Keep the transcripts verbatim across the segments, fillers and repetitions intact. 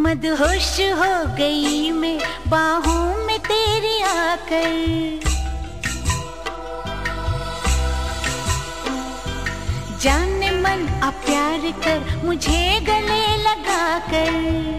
मदहोश हो गई मैं बाहों में तेरी आकर। जाने मन आ प्यार कर मुझे गले लगा कर।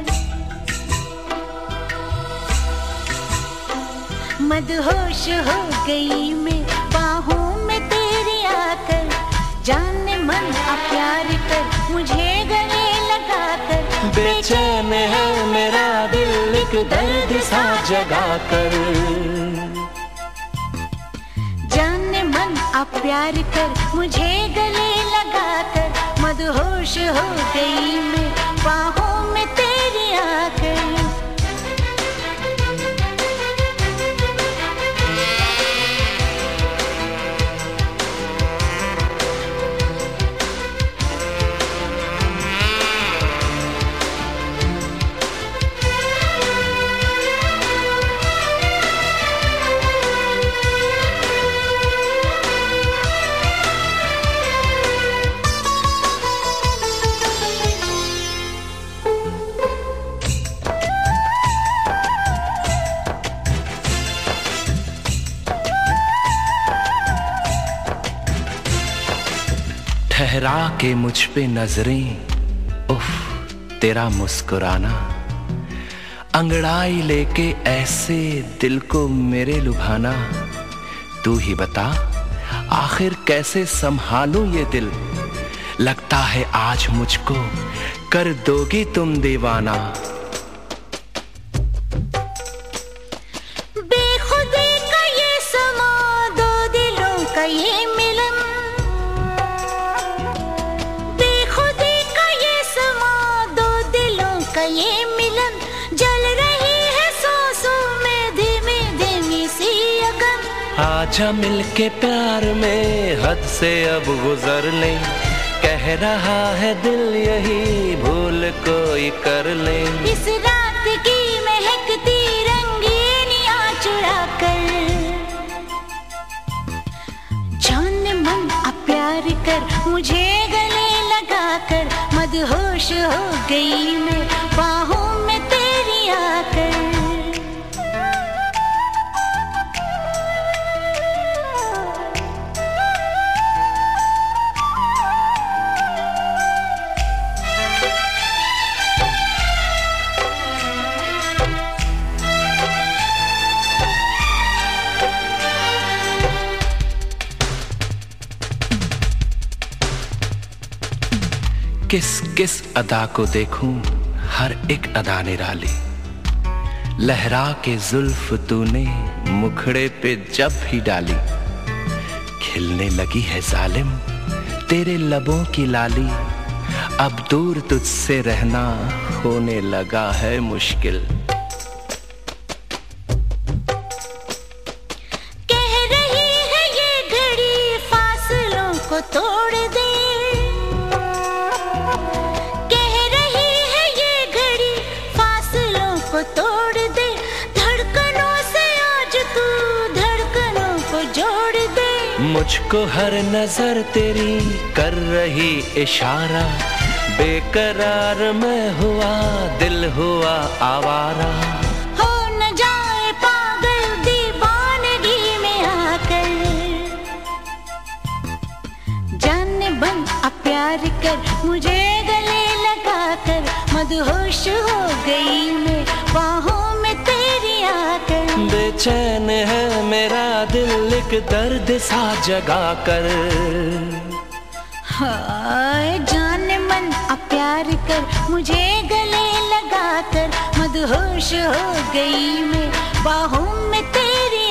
मदहोश हो गई मैं बाहों में तेरी आकर। जाने मन आ प्यार कर मुझे गले लगा कर। बेचैन है मेरा दिल एक दर्द सा जगा कर। जाने मन आ प्यार कर मुझे गले लगा कर। मदहोश हो गई मैं बाहों में तेरी आकर। ठहरा के मुझ पे नजरें, उफ तेरा मुस्कुराना। अंगड़ाई लेके ऐसे दिल को मेरे लुभाना। तू ही बता आखिर कैसे संभालूं ये दिल। लगता है आज मुझको कर दोगी तुम दीवाना। बेखुदी का ये समा, दो दिलों का ये मिलन। बेखुदी का ये समा, दो दिलों का ये मिलन। जल रही है सांसों में धीमी धीमी सी अगन। आजा मिलके प्यार में हद से अब गुजर ले। कह रहा है दिल यही भूल कोई कर ले। इस रात की महकती रंगीनियां चुरा कर। जाने मन आ प्यार कर मुझे गले लगा कर। मदहोश हो गई मैं बाहों में तेरी आकर। किस किस अदा को देखूं हर एक अदा निराली। लहरा के जुल्फ तूने मुखड़े पे जब भी डाली। खिलने लगी है जालिम तेरे लबों की लाली। अब दूर तुझसे रहना होने लगा है मुश्किल। कह रही है ये घड़ी फासलों को तोड़ दे। तोड़ दे धड़कनों से आज तू धड़कनों को जोड़ दे। मुझको हर नजर तेरी कर रही इशारा। बेकरार मैं हुआ दिल हुआ आवारा। हो न जाए पागल दीवानगी में आकर। जाने बन आ प्यार कर मुझे गले लगा कर। मदहोश हो गई मैं बाहों में तेरी आकर। बेचैन है मेरा दिल एक दर्द सा जगा कर। हाय जाने मन आ प्यार कर मुझे गले लगा कर। मदहोश हो गई मैं बाहों में तेरी